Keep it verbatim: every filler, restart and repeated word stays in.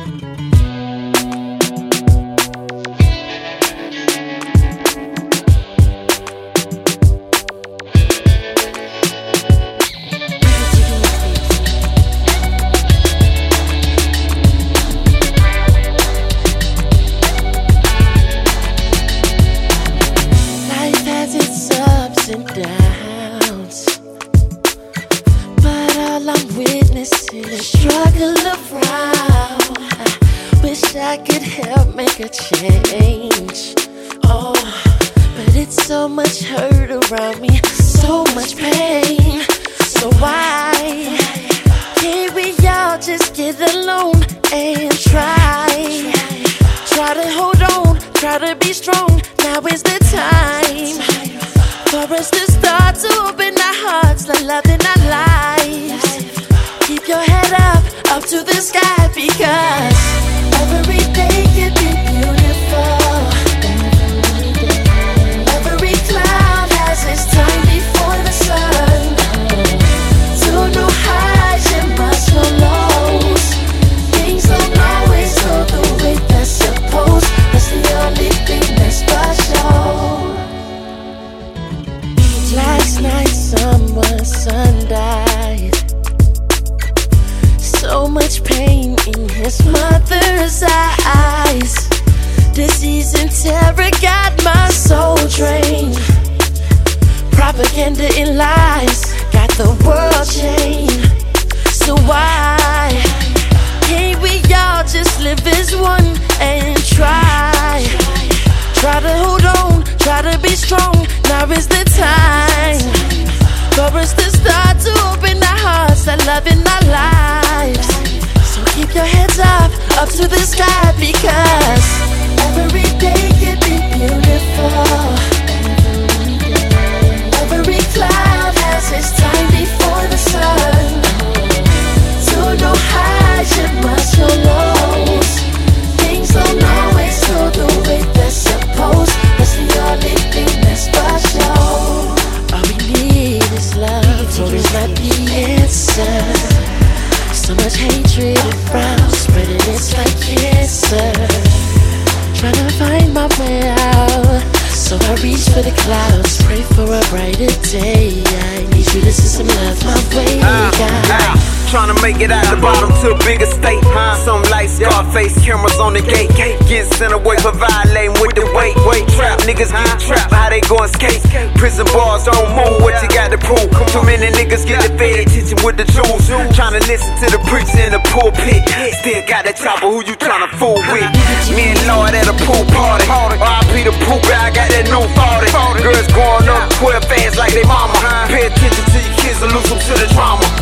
Who you tryna fool with? Me and Lord at a pool party. R I P the pool guy, I got that new forty. Girls growing up twelve fast like they mama. Pay attention to your kids or lose them to the drama.